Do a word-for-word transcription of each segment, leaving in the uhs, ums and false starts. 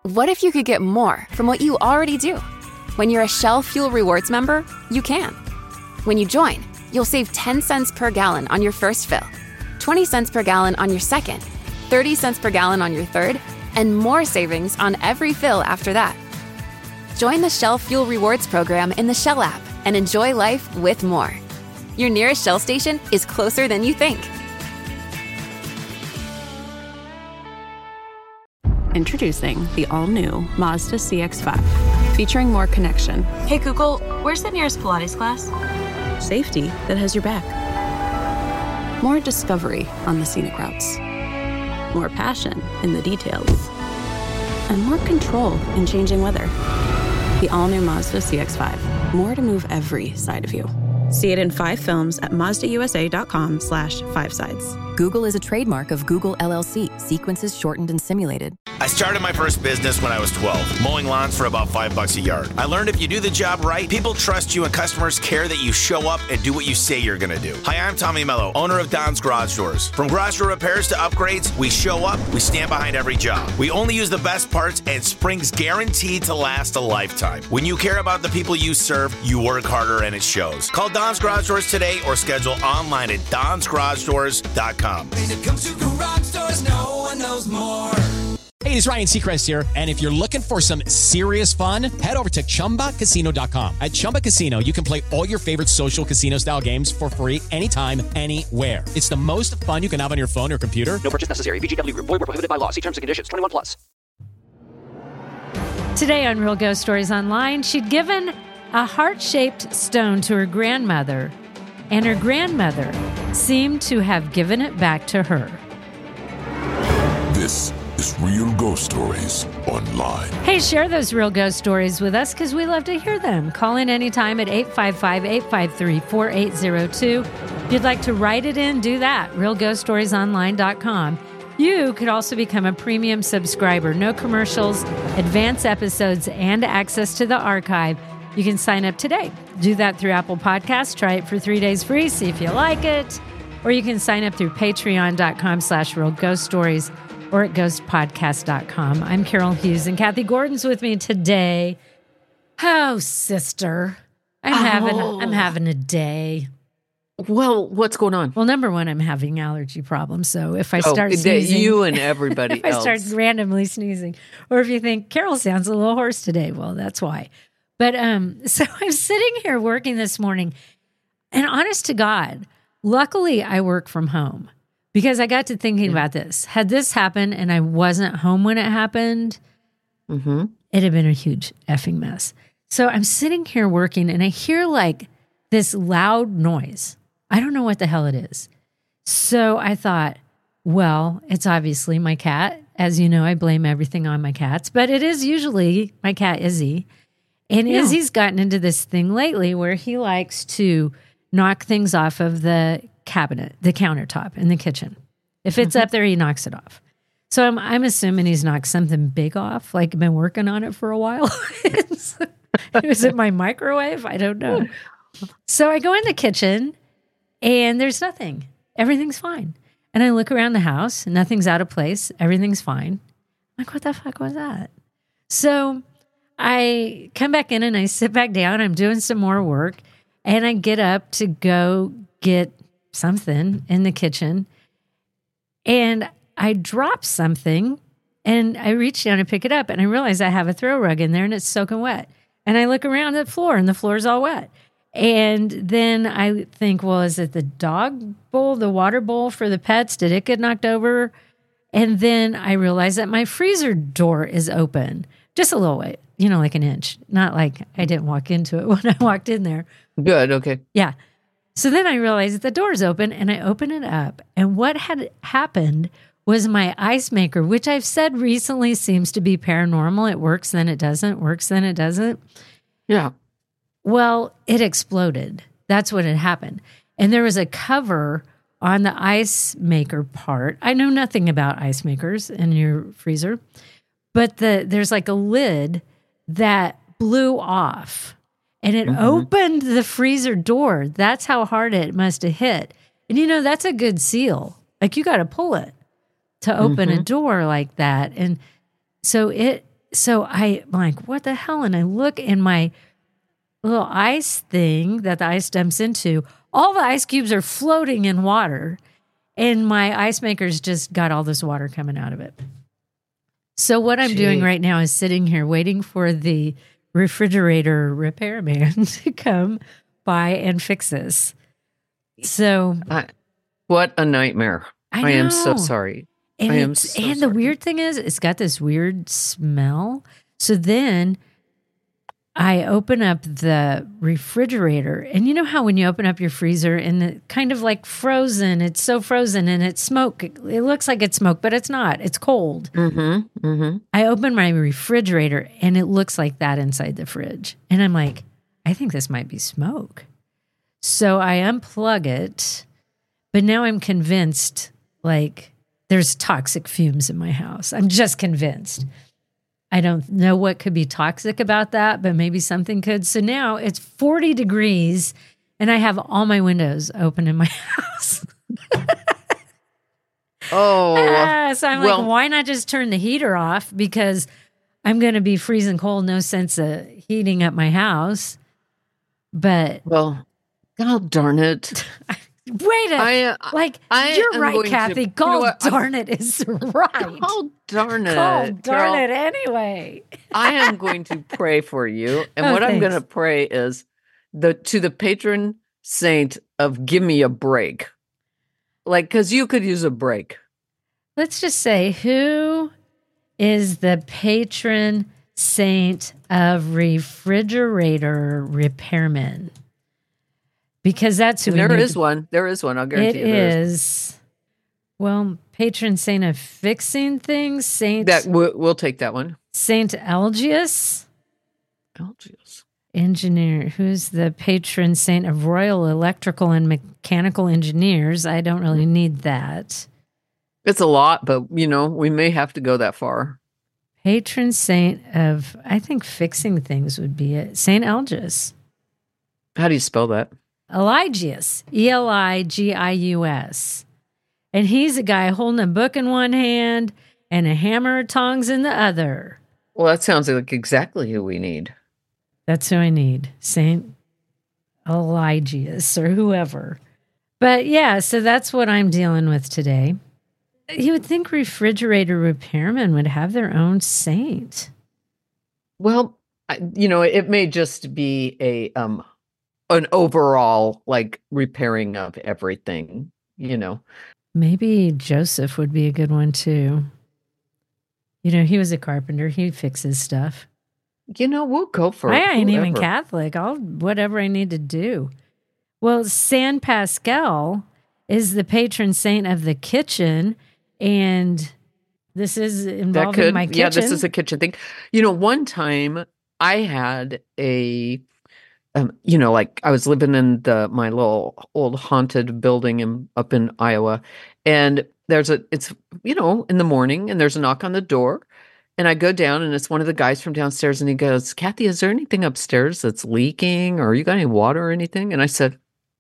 What if you could get more from what you already do? When you're a Shell Fuel Rewards member, you can. When you join, you'll save ten cents per gallon on your first fill, twenty cents per gallon on your second, thirty cents per gallon on your third, and more savings on every fill after that. Join the Shell Fuel Rewards program in the Shell app and enjoy life with more. Your nearest Shell station is closer than you think. Introducing the all-new Mazda C X five, featuring more connection. Hey Google, where's the nearest Pilates class? Safety that has your back. More discovery on the scenic routes. More passion in the details. And more control in changing weather. The all-new Mazda C X five. More to move every side of you. See it in five films at MazdaUSA.com slash five sides. Google is a trademark of Google L L C. Sequences shortened and simulated. I started my first business when I was twelve, mowing lawns for about five bucks a yard. I learned if you do the job right, people trust you and customers care that you show up and do what you say you're going to do. Hi, I'm Tommy Mello, owner of Don's Garage Doors. From garage door repairs to upgrades, we show up, we stand behind every job. We only use the best parts, and spring's guaranteed to last a lifetime. When you care about the people you serve, you work harder and it shows. Call Don's Garage Doors today or schedule online at dons garage doors dot com. When it comes to garage doors, no one knows more. Hey, it's Ryan Seacrest here, and if you're looking for some serious fun, head over to Chumba Casino dot com. At Chumba Casino, you can play all your favorite social casino-style games for free anytime, anywhere. It's the most fun you can have on your phone or computer. No purchase necessary. V G W Group. Void where prohibited by law. See terms and conditions. twenty-one plus. Today on Real Ghost Stories Online, she'd given a heart-shaped stone to her grandmother, and her grandmother seemed to have given it back to her. This is Real Ghost Stories Online. Hey, share those real ghost stories with us because we love to hear them. Call in anytime at eight five five, eight five three, four eight zero two. If you'd like to write it in, do that. real ghost stories online dot com. You could also become a premium subscriber. No commercials, advanced episodes, and access to the archive. You can sign up today. Do that through Apple Podcasts. Try it for three days free. See if you like it. Or you can sign up through patreon.com slash real ghost stories or at ghost podcast dot com. I'm Carol Hughes, and Kathy Gordon's with me today. Oh, sister. I'm oh. having I'm having a day. Well, what's going on? Well, number one, I'm having allergy problems. So if I oh, start sneezing, you and everybody if else. I start randomly sneezing, or if you think Carol sounds a little hoarse today, well, that's why. But um, so I'm sitting here working this morning, and honest to God, luckily I work from home because I got to thinking yeah. about this. Had this happened and I wasn't home when it happened, mm-hmm. it'd have been a huge effing mess. So I'm sitting here working, and I hear like this loud noise. I don't know what the hell it is. So I thought, well, it's obviously my cat. As you know, I blame everything on my cats, but it is usually my cat, Izzy. And yeah. Izzy's gotten into this thing lately where he likes to knock things off of the cabinet, the countertop in the kitchen. If it's mm-hmm. up there, he knocks it off. So I'm, I'm assuming he's knocked something big off, like been working on it for a while. Is it my microwave? I don't know. So I go in the kitchen, and there's nothing. Everything's fine. And I look around the house, and nothing's out of place. Everything's fine. I'm like, what the fuck was that? So I come back in and I sit back down. I'm doing some more work, and I get up to go get something in the kitchen, and I drop something, and I reach down to pick it up, and I realize I have a throw rug in there, and it's soaking wet. And I look around the floor, and the floor's all wet. And then I think, well, is it the dog bowl, the water bowl for the pets? Did it get knocked over? And then I realize that my freezer door is open, just a little way, you know, like an inch. Not like I didn't walk into it when I walked in there. Good, okay. Yeah. So then I realized that the door's open, and I open it up. And what had happened was my ice maker, which I've said recently seems to be paranormal. It works, then it doesn't. Works, then it doesn't. Yeah. Well, it exploded. That's what had happened. And there was a cover on the ice maker part. I know nothing about ice makers in your freezer, but the there's like a lid that blew off, and it mm-hmm. opened the freezer door. That's how hard it must have hit. And you know, that's a good seal. Like, you got to pull it to open mm-hmm. a door like that. And so it so I'm like, what the hell? And I look in my little ice thing that the ice dumps into. All the ice cubes are floating in water. And my ice maker's just got all this water coming out of it. So what I'm Gee. doing right now is sitting here waiting for the refrigerator repairman to come by and fix this. So I, what a nightmare. I, I am so know. sorry. And I am it's- so and sorry. the weird thing is, it's got this weird smell. So then I open up the refrigerator, and you know how when you open up your freezer and it kind of like frozen, it's so frozen and it's smoke. It looks like it's smoke, but it's not. It's cold. Mm-hmm. Mm-hmm. I open my refrigerator and it looks like that inside the fridge. And I'm like, I think this might be smoke. So I unplug it, but now I'm convinced like there's toxic fumes in my house. I'm just convinced. I don't know what could be toxic about that, but maybe something could. So now it's forty degrees and I have all my windows open in my house. Oh, Ah, so I'm well- like, why not just turn the heater off? Because I'm going to be freezing cold. No sense of heating up my house. But well, God darn it. wait a I, uh, like I you're am right, going to- Kathy. you know God what? I- darn it is right. Oh, darn it. God darn girl. it anyway. I am going to pray for you. And Oh, what I'm thanks. going to pray is the to the patron saint of give me a break. Like, because you could use a break. Let's just say, who is the patron saint of refrigerator repairmen? Because that's who And we there need is to- one. There is one. I'll It guarantee you. there is, well, patron saint of fixing things, Saint That we'll, we'll take that one. Saint Algius, Algius. engineer. Who's the patron saint of Royal Electrical and Mechanical Engineers? I don't really need that. It's a lot, but you know, we may have to go that far. Patron saint of, I think fixing things would be it. Saint Algius. How do you spell that? Eligius, E L I G I U S. And he's a guy holding a book in one hand and a hammer of tongs in the other. Well, that sounds like exactly who we need. That's who I need, Saint Eligius or whoever. But yeah, so that's what I'm dealing with today. You would think refrigerator repairmen would have their own saint. Well, I, you know, it may just be a um an overall like repairing of everything, you know. Maybe Joseph would be a good one too. You know, he was a carpenter. He fixes stuff. You know, we'll go for I it. ain't even whoever. Catholic. I'll whatever I need to do. Well, San Pascal is the patron saint of the kitchen, and this is That involving could, my kitchen. yeah, this is a kitchen thing. You know, one time I had a, um, you know, like I was living in the my little old haunted building in up in Iowa, and there's a, it's you know, in the morning, and there's a knock on the door, and I go down, and it's one of the guys from downstairs, and he goes, "Kathy, is there anything upstairs that's leaking, or you got any water or anything?" And I said,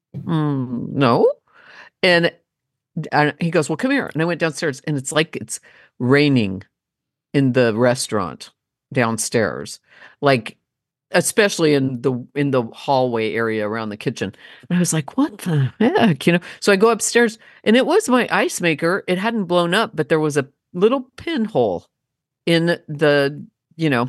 mm, "No," and and he goes, "Well, come here." And I went downstairs, and it's like it's raining in the restaurant downstairs, like especially in the in the hallway area around the kitchen. And I was like, "What the heck?" You know. So I go upstairs, and it was my ice maker. It hadn't blown up, but there was a little pinhole in the, you know,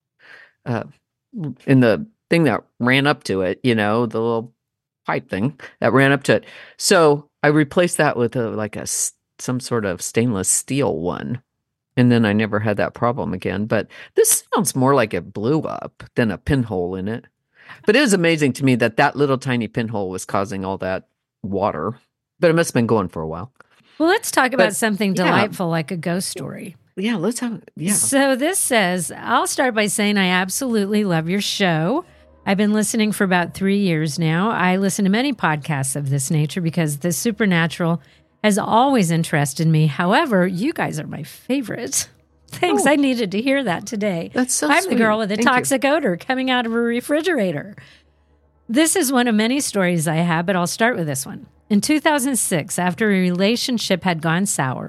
uh, in the thing that ran up to it. You know, the little pipe thing that ran up to it. So I replaced that with a like a s- some sort of stainless steel one. And then I never had that problem again. But this sounds more like it blew up than a pinhole in it. But it is amazing to me that that little tiny pinhole was causing all that water. But it must have been going for a while. Well, let's talk about But, something yeah. delightful like a ghost story. Yeah, let's have, yeah. So this says, I'll start by saying I absolutely love your show. I've been listening for about three years now. I listen to many podcasts of this nature because the supernatural has always interested me. However, you guys are my favorite. Thanks. Oh. I needed to hear that today. That's so I'm sweet. the girl with a Thank you. toxic odor coming out of a refrigerator. This is one of many stories I have, but I'll start with this one. In two thousand six, after a relationship had gone sour,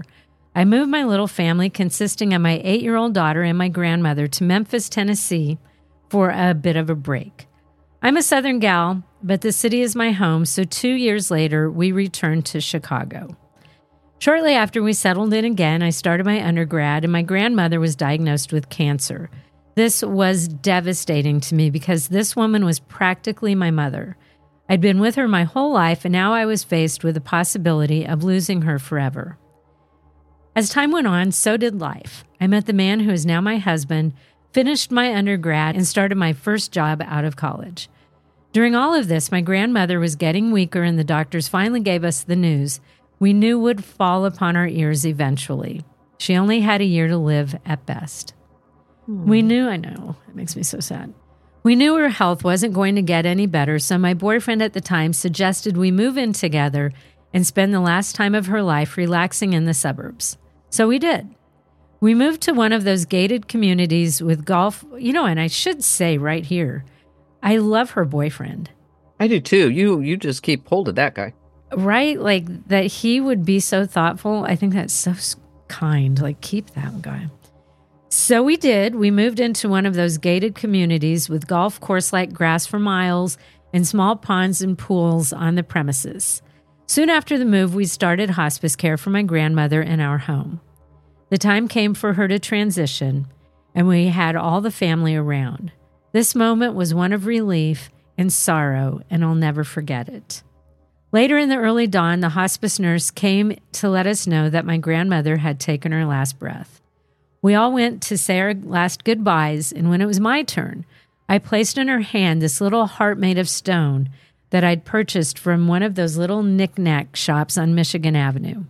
I moved my little family, consisting of my eight-year-old daughter and my grandmother, to Memphis, Tennessee for a bit of a break. I'm a Southern gal, but the city is my home, so two years later, we returned to Chicago. Shortly after we settled in again, I started my undergrad, and my grandmother was diagnosed with cancer. This was devastating to me because this woman was practically my mother. I'd been with her my whole life, and now I was faced with the possibility of losing her forever. As time went on, so did life. I met the man who is now my husband, finished my undergrad, and started my first job out of college. During all of this, my grandmother was getting weaker, and the doctors finally gave us the news we knew would fall upon our ears eventually. She only had a year to live at best. Hmm. We knew, I know, it makes me so sad. We knew her health wasn't going to get any better, so my boyfriend at the time suggested we move in together and spend the last time of her life relaxing in the suburbs. So we did. We moved to one of those gated communities with golf. You know, and I should say right here, I love her boyfriend. I do too. You you just keep hold of that guy. Right? Like that he would be so thoughtful. I think that's so kind. Like, keep that guy. So we did. We moved into one of those gated communities with golf course-like grass for miles and small ponds and pools on the premises. Soon after the move, we started hospice care for my grandmother in our home. The time came for her to transition, and we had all the family around. This moment was one of relief and sorrow, and I'll never forget it. Later in the early dawn, the hospice nurse came to let us know that my grandmother had taken her last breath. We all went to say our last goodbyes, and when it was my turn, I placed in her hand this little heart made of stone that I'd purchased from one of those little knick-knack shops on Michigan Avenue.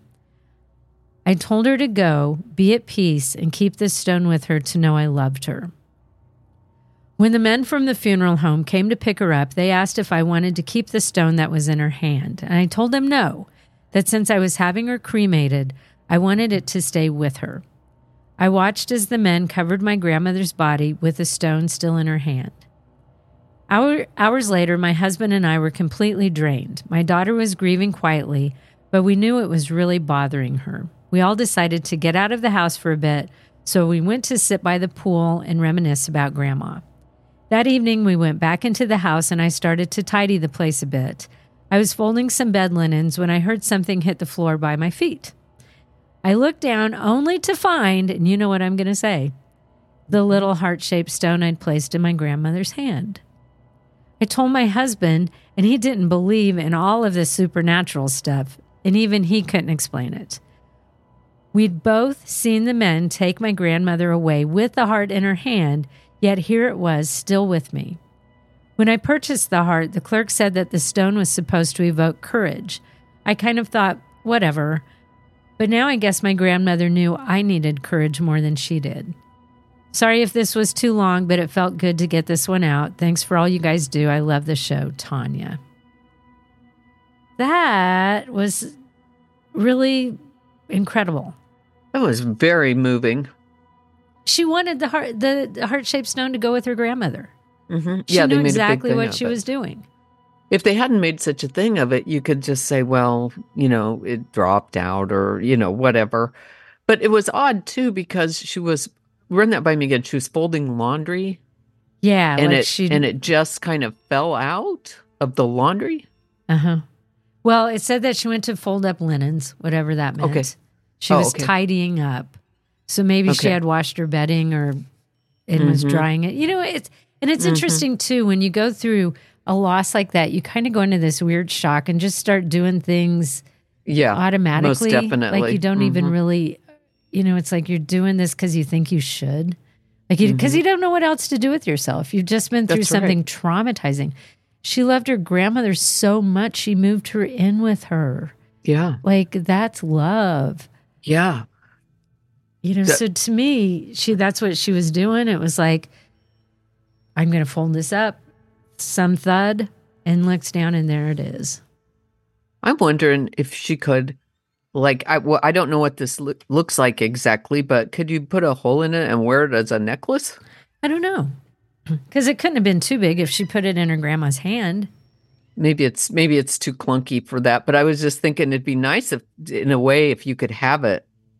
I told her to go, be at peace, and keep this stone with her to know I loved her. When the men from the funeral home came to pick her up, they asked if I wanted to keep the stone that was in her hand, and I told them no, that since I was having her cremated, I wanted it to stay with her. I watched as the men covered my grandmother's body with the stone still in her hand. Hour, hours later, my husband and I were completely drained. My daughter was grieving quietly, but we knew it was really bothering her. We all decided to get out of the house for a bit, so we went to sit by the pool and reminisce about Grandma. That evening, we went back into the house and I started to tidy the place a bit. I was folding some bed linens when I heard something hit the floor by my feet. I looked down only to find, and you know what I'm going to say, the little heart-shaped stone I'd placed in my grandmother's hand. I told my husband, and he didn't believe in all of this supernatural stuff, and even he couldn't explain it. We'd both seen the men take my grandmother away with the heart in her hand, yet here it was, still with me. When I purchased the heart, the clerk said that the stone was supposed to evoke courage. I kind of thought, whatever. But now I guess my grandmother knew I needed courage more than she did. Sorry if this was too long, but it felt good to get this one out. Thanks for all you guys do. I love the show, Tanya. That was really incredible. That was very moving. She wanted the heart, the, the heart-shaped stone to go with her grandmother. Mm-hmm. She yeah, knew they made exactly a big thing what she of it. was doing. If they hadn't made such a thing of it, you could just say, well, you know, it dropped out or, you know, whatever. But it was odd, too, because she was, run that by me again, she was folding laundry. Yeah. And, like it, she, and it just kind of fell out of the laundry. Uh-huh. Well, it said that she went to fold up linens, whatever that meant. Okay. She Oh, was okay. tidying up. So maybe she Okay. had washed her bedding or and was Mhm. drying it. You know, it's and it's Mhm. interesting too when you go through a loss like that, you kind of go into this weird shock and just start doing things Yeah, automatically. most definitely. Like you don't even Mhm. really, you know, it's like you're doing this because you think you should. Like you because Mhm. you don't know what else to do with yourself. You've just been through That's something right. traumatizing. She loved her grandmother so much she moved her in with her. Yeah. Like that's love. Yeah. You know, That- so to me, she that's what she was doing. It was like, I'm going to fold this up, some thud, and looks down, and there it is. I'm wondering if she could, like, I, well, I don't know what this loo- looks like exactly, but could you put a hole in it and wear it as a necklace? I don't know. Because it couldn't have been too big if she put it in her grandma's hand. Maybe it's maybe it's too clunky for that, but I was just thinking it'd be nice if, in a way, if you could have it,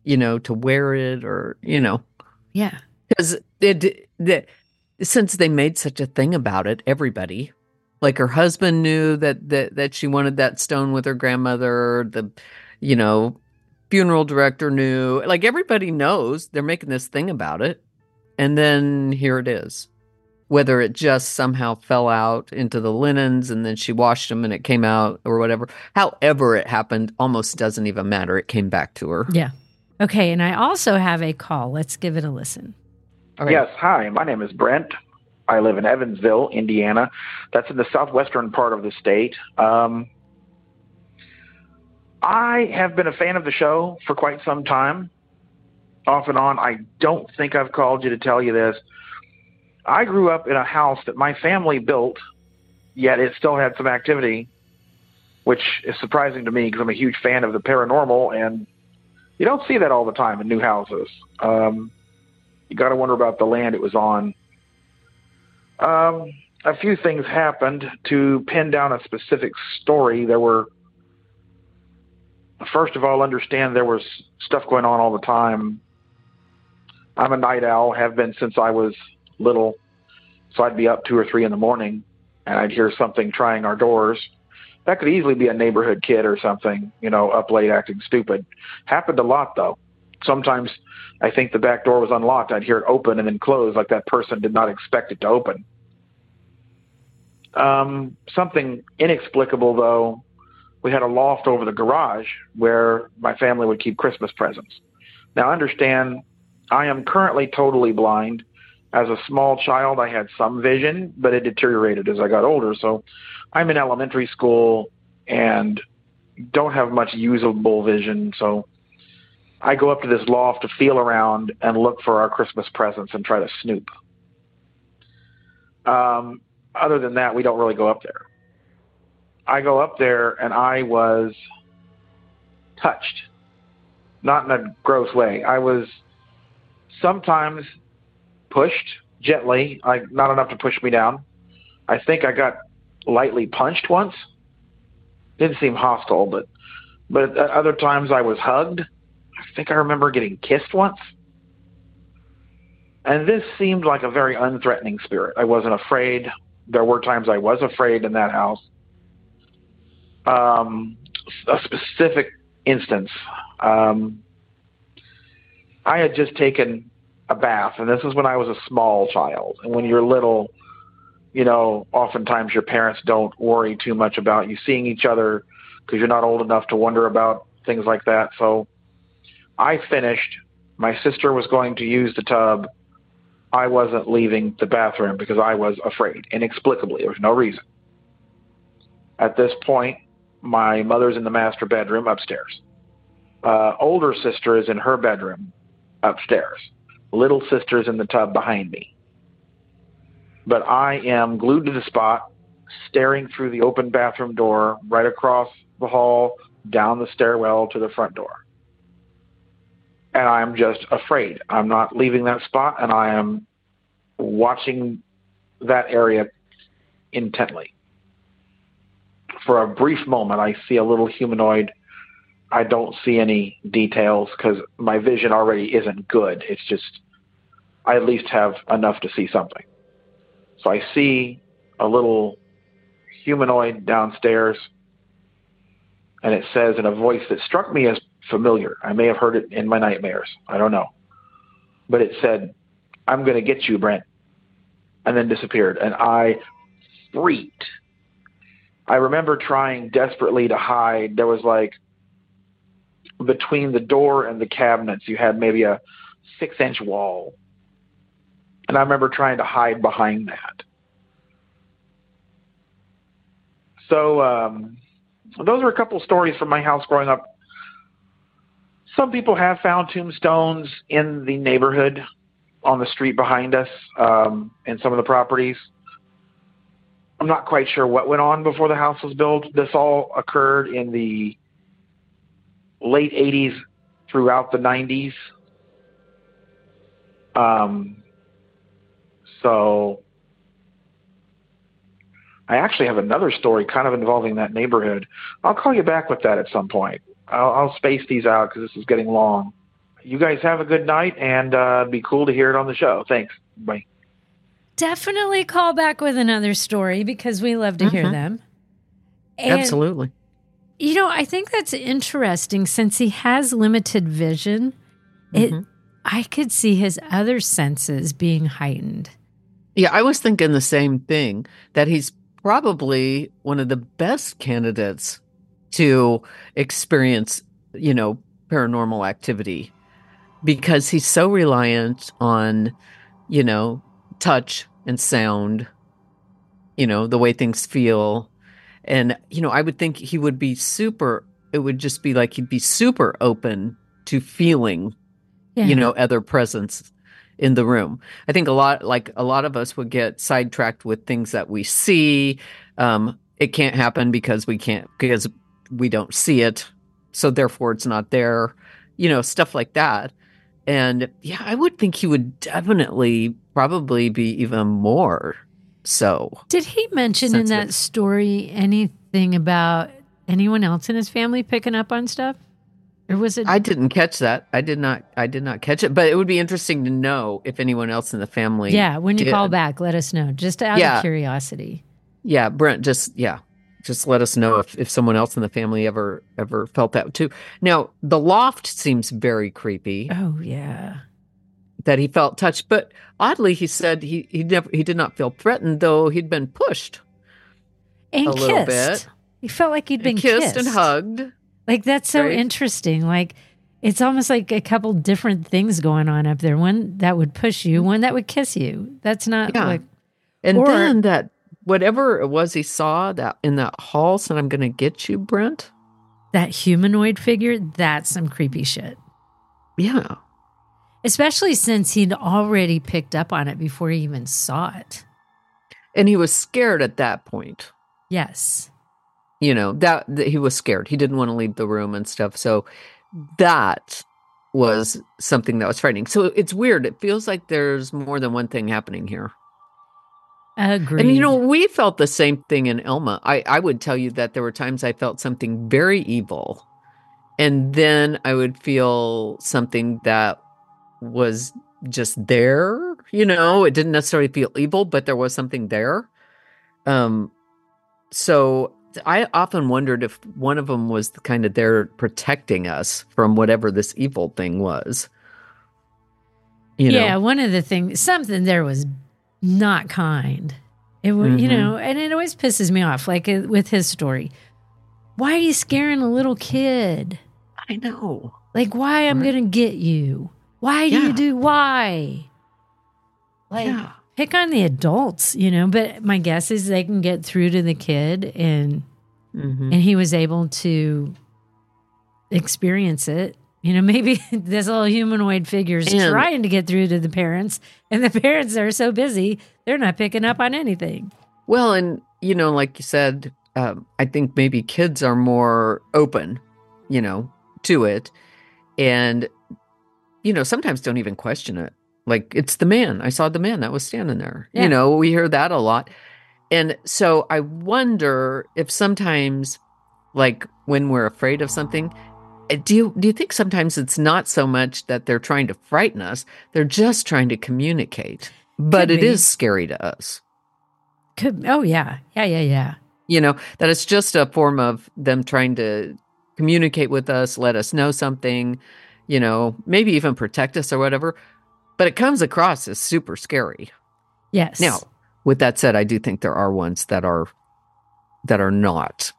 you know, to wear it or, you know. Yeah. Because it, the, since they made such a thing about it, everybody, like her husband knew that, that, that she wanted that stone with her grandmother, the, you know, funeral director knew, like everybody knows they're making this thing about it. And then here it is. Whether it just somehow fell out into the linens and then she washed them and it came out or whatever. However it happened almost doesn't even matter. It came back to her. Yeah. Okay. And I also have a call. Let's give it a listen. Okay. Yes. Hi, my name is Brent. I live in Evansville, Indiana. That's in the southwestern part of the state. Um, I have been a fan of the show for quite some time. Off and on. I don't think I've called you to tell you this. I grew up in a house that my family built, yet it still had some activity, which is surprising to me because I'm a huge fan of the paranormal, and you don't see that all the time in new houses. Um, you got to wonder about the land it was on. Um, a few things happened to pin down a specific story. There were, first of all, understand there was stuff going on all the time. I'm a night owl, have been since I was little, so I'd be up two or three in the morning and I'd hear something trying our doors. That could easily be a neighborhood kid or something, you know, up late acting stupid. Happened a lot though. Sometimes I think the back door was unlocked. I'd hear it open and then close like that person did not expect it to open. Um, something inexplicable though, we had a loft over the garage where my family would keep Christmas presents. Now understand, I am currently totally blind. As a small child, I had some vision, but it deteriorated as I got older. So I'm in elementary school and don't have much usable vision. So I go up to this loft to feel around and look for our Christmas presents and try to snoop. Um, other than that, we don't really go up there. I go up there and I was touched, not in a gross way. I was sometimes pushed gently, like not enough to push me down. I think I got lightly punched once. Didn't seem hostile, but but at other times I was hugged. I think I remember getting kissed once. And this seemed like a very unthreatening spirit. I wasn't afraid. There were times I was afraid in that house. Um, a specific instance. Um, I had just taken a bath, and this is when I was a small child. And when you're little, you know, oftentimes your parents don't worry too much about you seeing each other because you're not old enough to wonder about things like that. So I finished. My sister was going to use the tub. I wasn't leaving the bathroom because I was afraid, inexplicably. There was no reason. At this point, my mother's in the master bedroom upstairs. Uh, older sister is in her bedroom upstairs. Little sister's in the tub behind me. But I am glued to the spot, staring through the open bathroom door, right across the hall, down the stairwell to the front door. And I'm just afraid. I'm not leaving that spot, and I am watching that area intently. For a brief moment, I see a little humanoid. I don't see any details because my vision already isn't good. It's just, I at least have enough to see something. So I see a little humanoid downstairs, and it says in a voice that struck me as familiar. I may have heard it in my nightmares. I don't know. But it said, "I'm going to get you, Brent," and then disappeared. And I freaked. I remember trying desperately to hide. There was like, between the door and the cabinets, you had maybe a six inch wall. And I remember trying to hide behind that. So um, those are a couple stories from my house growing up. Some people have found tombstones in the neighborhood on the street behind us, um, in some of the properties. I'm not quite sure what went on before the house was built. This all occurred in the late eighties throughout the nineties. Um, so I actually have another story kind of involving that neighborhood. I'll call you back with that at some point. I'll, I'll space these out because this is getting long. you guys have a good night, and uh, it'd be cool to hear it on the show. Thanks. Bye. Definitely call back with another story because we love to mm-hmm. hear them. And, absolutely. You know, I think that's interesting since he has limited vision. It, mm-hmm. I could see his other senses being heightened. Yeah, I was thinking the same thing, that he's probably one of the best candidates to experience, you know, paranormal activity because he's so reliant on, you know, touch and sound, you know, the way things feel. And, you know, I would think he would be super, it would just be like he'd be super open to feeling, yeah. you know, other presence in the room. I think a lot, like a lot of us would get sidetracked with things that we see. Um, it can't happen because we can't, because we don't see it. So therefore it's not there, you know, stuff like that. And yeah, I would think he would definitely probably be even more so. Did he mention sensitive. in that story anything about anyone else in his family picking up on stuff? Or was it? I didn't catch that. I did not. I did not catch it. But it would be interesting to know if anyone else in the family. Yeah, when you did. call back, let us know. Just out yeah. of curiosity. Yeah, Brent. Just yeah, just let us know if, if someone else in the family ever ever felt that too. Now the loft seems very creepy. Oh yeah. That he felt touched, but oddly, he said he he never he did not feel threatened, though he'd been pushed and a kissed. little bit. He felt like he'd been kissed, kissed and hugged. Like that's so right? interesting. Like it's almost like a couple different things going on up there. One that would push you, one that would kiss you. That's not yeah. like. And or, then that whatever it was he saw that in that hall said, "I'm going to get you, Brent." That humanoid figure. That's some creepy shit. Yeah. Especially since he'd already picked up on it before he even saw it. And he was scared at that point. Yes. You know, that, that he was scared. He didn't want to leave the room and stuff. So that was something that was frightening. So it's weird. It feels like there's more than one thing happening here. Agreed. And, you know, we felt the same thing in Elma. I, I would tell you that there were times I felt something very evil. And then I would feel something that was just there, you know, it didn't necessarily feel evil, but there was something there. Um, so I often wondered if one of them was kind of there protecting us from whatever this evil thing was. You yeah, know? One of the things, something there was not kind. It was, mm-hmm. you know, and it always pisses me off, like with his story. Why are you scaring a little kid? I know. Like, why I'm right. going to get you. Why do yeah. you do why? Like, yeah. pick on the adults, you know, but my guess is they can get through to the kid and mm-hmm. and he was able to experience it. You know, maybe this little humanoid figure's and, trying to get through to the parents and the parents are so busy, they're not picking up on anything. Well, and, you know, like you said, um, I think maybe kids are more open, you know, to it. And you know, sometimes don't even question it. Like, it's the man. I saw the man that was standing there. Yeah. You know, we hear that a lot. And so I wonder if sometimes, like, when we're afraid of something, do you, do you think sometimes it's not so much that they're trying to frighten us, they're just trying to communicate. But Could it be. is scary to us. Could, oh, yeah. Yeah, yeah, yeah. You know, that it's just a form of them trying to communicate with us, let us know something, you know, maybe even protect us or whatever, but it comes across as super scary. Yes. Now, with that said, I do think there are ones that are that are not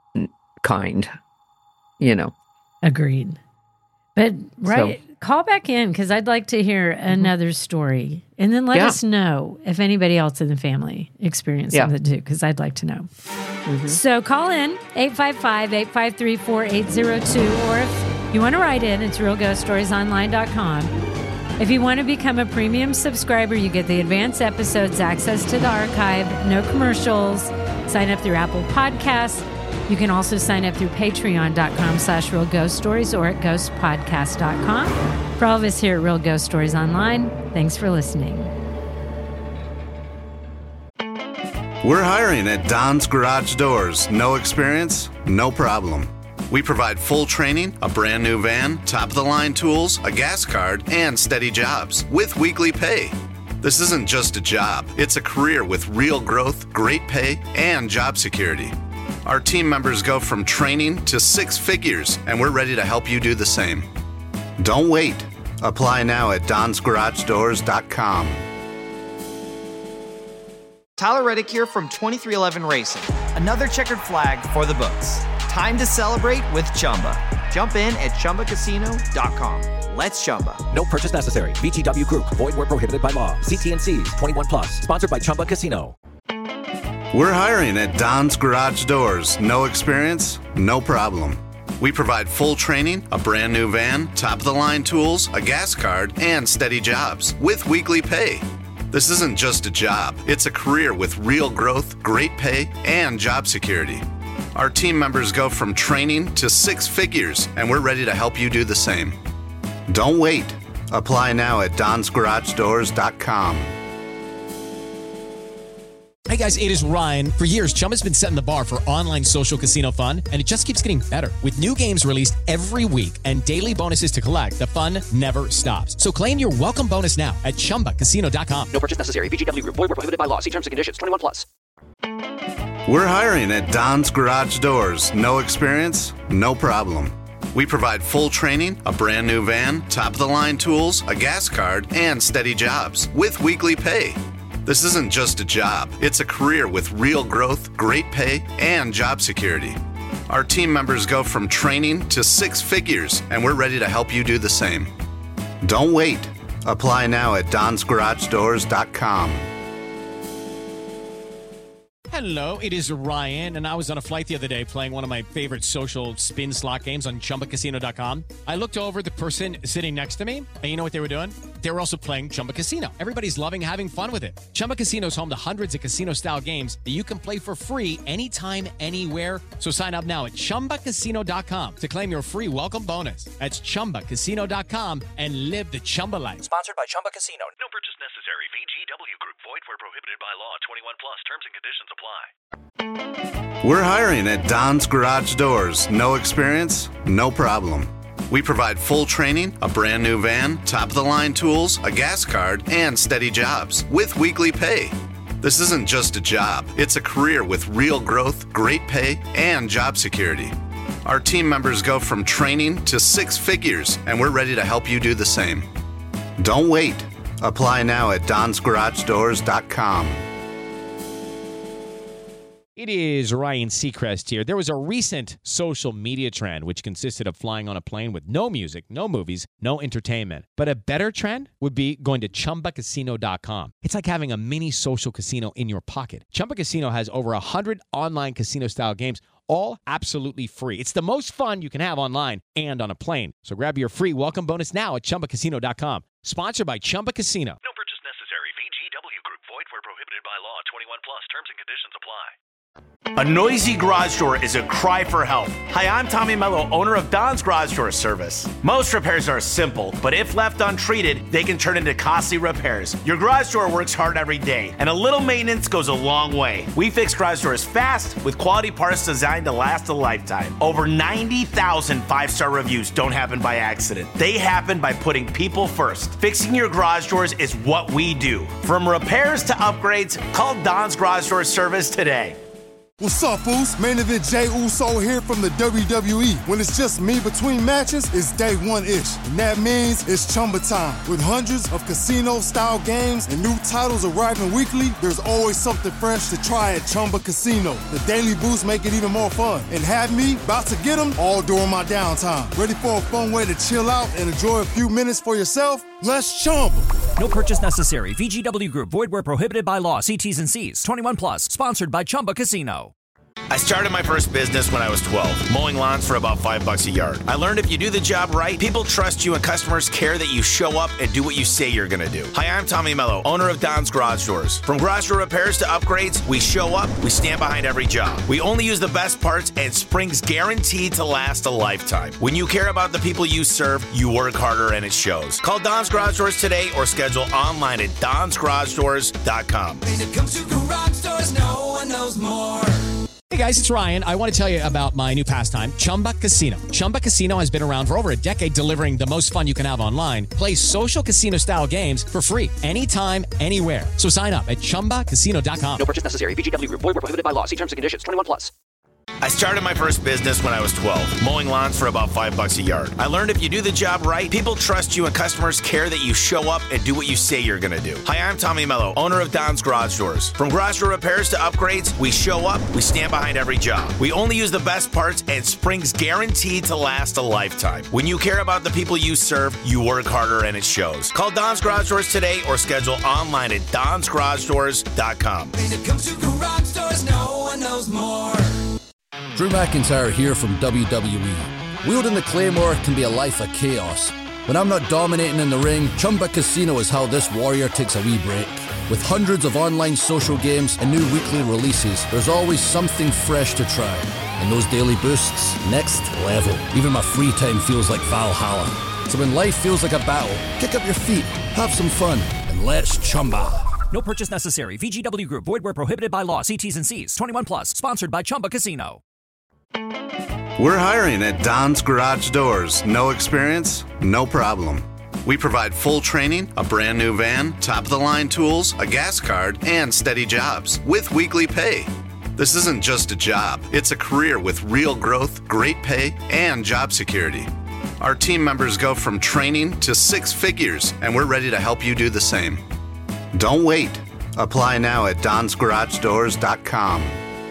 kind, you know. Agreed. But right, so, call back in because I'd like to hear mm-hmm. another story, and then let yeah. us know if anybody else in the family experienced yeah. something too, because I'd like to know. Mm-hmm. So call in eight five five, eight five three, four eight zero two, or if you want to write in, it's real ghost stories online dot com. If you want to become a premium subscriber, you get the advanced episodes, access to the archive, no commercials, sign up through Apple Podcasts. You can also sign up through patreon.com slash real ghost stories or at ghost podcast dot com. For all of us here at Real Ghost Stories Online, thanks for listening. We're hiring at Don's Garage Doors. No experience? No problem. We provide full training, a brand new van, top-of-the-line tools, a gas card, and steady jobs with weekly pay. This isn't just a job, it's a career with real growth, great pay, and job security. Our team members go from training to six figures, and we're ready to help you do the same. Don't wait. Apply now at dons garage doors dot com. Tyler Reddick here from twenty-three eleven Racing. Another checkered flag for the books. Time to celebrate with Chumba. Jump in at chumba casino dot com. Let's Chumba. No purchase necessary. V G W Group. Void where prohibited by law. See T and C's. twenty-one plus. Sponsored by Chumba Casino. We're hiring at Don's Garage Doors. No experience? No problem. We provide full training, a brand new van, top-of-the-line tools, a gas card, and steady jobs with weekly pay. This isn't just a job, it's a career with real growth, great pay, and job security. Our team members go from training to six figures, and we're ready to help you do the same. Don't wait. Apply now at dons garage doors dot com. Hey guys, it is Ryan. For years, Chumba's been setting the bar for online social casino fun, and it just keeps getting better. With new games released every week and daily bonuses to collect, the fun never stops. So claim your welcome bonus now at chumba casino dot com. No purchase necessary. V G W Group. Void where prohibited by law. See terms and conditions. twenty-one plus. We're hiring at Don's Garage Doors. No experience? No problem. We provide full training, a brand new van, top-of-the-line tools, a gas card, and steady jobs with weekly pay. This isn't just a job, it's a career with real growth, great pay, and job security. Our team members go from training to six figures, and we're ready to help you do the same. Don't wait. Apply now at dons garage doors dot com. Hello, it is Ryan, and I was on a flight the other day playing one of my favorite social spin slot games on chumba casino dot com. I looked over at the person sitting next to me, and you know what they were doing? They were also playing Chumba Casino. Everybody's loving having fun with it. Chumba Casino is home to hundreds of casino-style games that you can play for free anytime, anywhere. So sign up now at chumba casino dot com to claim your free welcome bonus. That's chumba casino dot com and live the Chumba life. Sponsored by Chumba Casino. No purchase necessary. V G W Group. Void where prohibited by law. twenty-one plus. Terms and conditions apply. We're hiring at Don's Garage Doors. No experience? No problem. We provide full training, a brand new van, top-of-the-line tools, a gas card, and steady jobs with weekly pay. This isn't just a job, it's a career with real growth, great pay, and job security. Our team members go from training to six figures, and we're ready to help you do the same. Don't wait. Apply now at dons garage doors dot com. It is Ryan Seacrest here. There was a recent social media trend which consisted of flying on a plane with no music, no movies, no entertainment. But a better trend would be going to chumba casino dot com. It's like having a mini social casino in your pocket. Chumba Casino has over one hundred online casino-style games, all absolutely free. It's the most fun you can have online and on a plane. So grab your free welcome bonus now at chumba casino dot com. Sponsored by Chumba Casino. No purchase necessary. V G W Group. Void where prohibited by law. twenty-one plus. Terms and conditions apply. A noisy garage door is a cry for help. Hi, I'm Tommy Mello, owner of Don's Garage Door Service. Most repairs are simple, but if left untreated, they can turn into costly repairs. Your garage door works hard every day, and a little maintenance goes a long way. We fix garage doors fast with quality parts designed to last a lifetime. Over ninety thousand five-star reviews don't happen by accident. They happen by putting people first. Fixing your garage doors is what we do. From repairs to upgrades, call Don's Garage Door Service today. What's up, Foos? Main event Jey Uso here from the W W E. When it's just me between matches, it's day one-ish. And that means it's Chumba time. With hundreds of casino-style games and new titles arriving weekly, there's always something fresh to try at Chumba Casino. The daily boosts make it even more fun. And have me about to get them all during my downtime. Ready for a fun way to chill out and enjoy a few minutes for yourself? Let's Chumba. No purchase necessary. V G W Group. Void where prohibited by law. See T's and C's. twenty-one plus. Sponsored by Chumba Casino. I started my first business when I was twelve, mowing lawns for about five bucks a yard. I learned if you do the job right, people trust you and customers care that you show up and do what you say you're gonna do. Hi, I'm Tommy Mello, owner of Don's Garage Doors. From garage door repairs to upgrades, we show up, we stand behind every job. We only use the best parts and springs guaranteed to last a lifetime. When you care about the people you serve, you work harder and it shows. Call Don's Garage Doors today or schedule online at dons garage doors dot com. When it comes to garage doors, no one knows more. Hey guys, it's Ryan. I want to tell you about my new pastime, Chumba Casino. Chumba Casino has been around for over a decade, delivering the most fun you can have online. Play social casino-style games for free anytime, anywhere. So sign up at chumba casino dot com. No purchase necessary. V G W Group. Void where prohibited by law. See terms and conditions. twenty-one plus. I started my first business when I was twelve, mowing lawns for about five bucks a yard. I learned if you do the job right, people trust you and customers care that you show up and do what you say you're going to do. Hi, I'm Tommy Mello, owner of Don's Garage Doors. From garage door repairs to upgrades, we show up, we stand behind every job. We only use the best parts, and spring's guaranteed to last a lifetime. When you care about the people you serve, you work harder and it shows. Call Don's Garage Doors today or schedule online at dons garage doors dot com. When it comes to garage doors, no one knows more. Drew McIntyre here from W W E. Wielding the Claymore can be a life of chaos. When I'm not dominating in the ring, Chumba Casino is how this warrior takes a wee break. With hundreds of online social games and new weekly releases, there's always something fresh to try. And those daily boosts, next level. Even my free time feels like Valhalla. So when life feels like a battle, kick up your feet, have some fun, and let's Chumba. No purchase necessary. V G W Group. Void where prohibited by law. See T's and C's. twenty-one plus. Sponsored by Chumba Casino. We're hiring at Don's Garage Doors. No experience? No problem. We provide full training, a brand new van, top-of-the-line tools, a gas card, and steady jobs with weekly pay. This isn't just a job. It's a career with real growth, great pay, and job security. Our team members go from training to six figures, and we're ready to help you do the same. Don't wait. Apply now at dons garage doors dot com.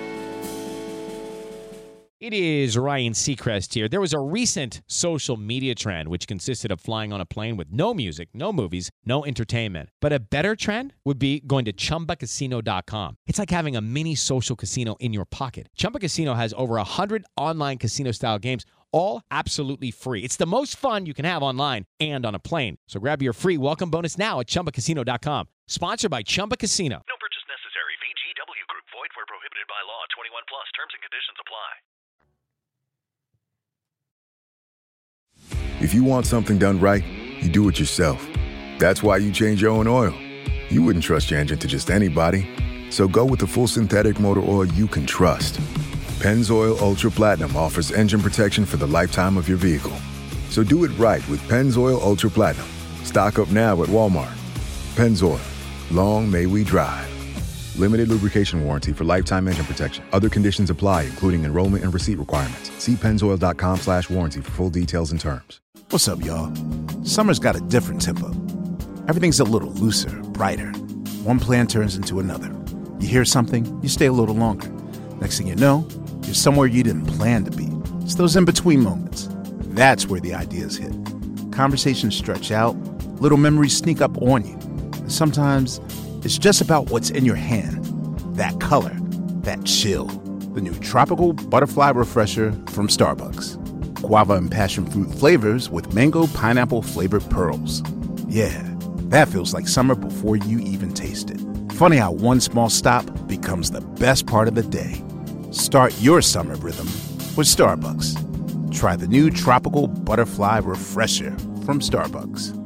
It is Ryan Seacrest here. There was a recent social media trend which consisted of flying on a plane with no music, no movies, no entertainment. But a better trend would be going to chumba casino dot com. It's like having a mini social casino in your pocket. Chumba Casino has over one hundred online casino-style games, all absolutely free. It's the most fun you can have online and on a plane. So grab your free welcome bonus now at chumba casino dot com. Sponsored by Chumba Casino. No purchase necessary. V G W Group. Void where prohibited by law. twenty-one plus. Terms and conditions apply. If you want something done right, you do it yourself. That's why you change your own oil. You wouldn't trust your engine to just anybody. So go with the full synthetic motor oil you can trust. Pennzoil Ultra Platinum offers engine protection for the lifetime of your vehicle. So do it right with Pennzoil Ultra Platinum. Stock up now at Walmart. Pennzoil. Long may we drive. Limited lubrication warranty for lifetime engine protection. Other conditions apply, including enrollment and receipt requirements. See pennzoil dot com slash warranty for full details and terms. What's up, y'all? Summer's got a different tempo. Everything's a little looser, brighter. One plan turns into another. You hear something, you stay a little longer. Next thing you know, you're somewhere you didn't plan to be. It's those in-between moments. That's where the ideas hit. Conversations stretch out, little memories sneak up on you. And sometimes it's just about what's in your hand. That color, that chill. The new Tropical Butterfly Refresher from Starbucks. Guava and passion fruit flavors with mango pineapple flavored pearls. Yeah, that feels like summer before you even taste it. Funny how one small stop becomes the best part of the day. Start your summer rhythm with Starbucks. Try the new Tropical Butterfly Refresher from Starbucks.